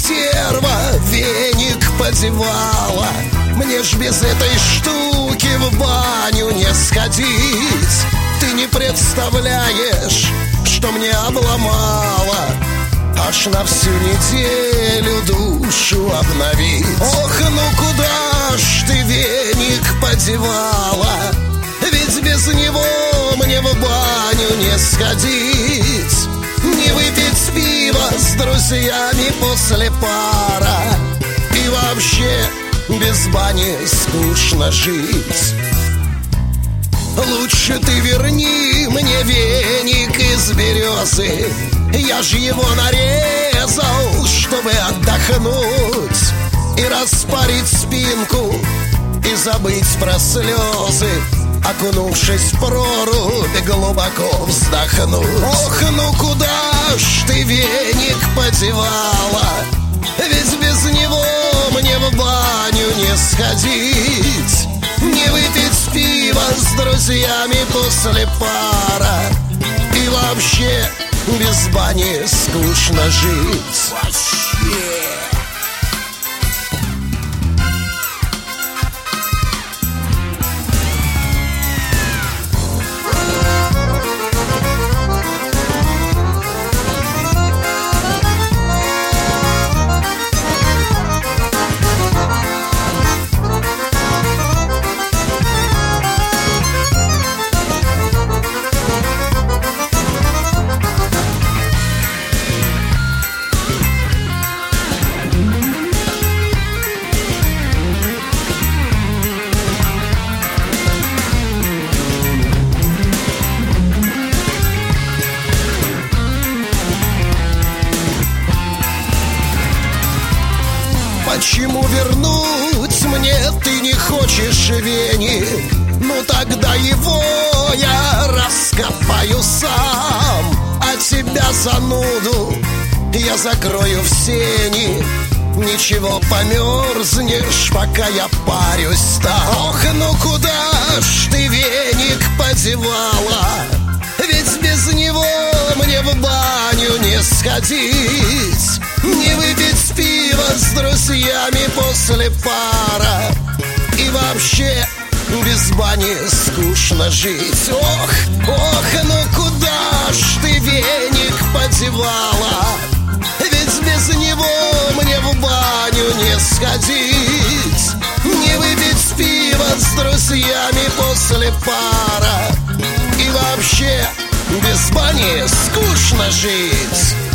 стерва веник подевала. Мне ж без этой штуки в баню не сходить. Ты не представляешь, что мне обломала. Аж на всю неделю душу обновить. Ох, ну куда ж ты веник подевала? Ведь без него мне в баню не сходить. Не выпить пиво с друзьями после пара. И вообще без бани скучно жить. Лучше ты верни мне веник из березы. Я ж его нарезал, чтобы отдохнуть и распарить спинку, и забыть про слезы, окунувшись в прорубь, глубоко вздохнуть. Ох, ну куда ж ты веник подевала? Ведь без него мне в баню не сходить. Не выпить пиво с друзьями после пара. И вообще без бани скучно жить. Вообще. Почему вернуть мне ты не хочешь веник? Ну тогда его я раскопаю сам. А тебя, зануду, я закрою в сени. Ничего, померзнешь, пока я парюсь там. Ох, ну куда ж ты веник подевала? Ведь без него мне в баню не сходить. Не выпить пиво с друзьями после пара. И вообще без бани скучно жить. Ох, ох, ну куда ж ты веник подевала? Ведь без него мне в баню не сходить. Не выпить пиво с друзьями после пара. И вообще без бани скучно жить.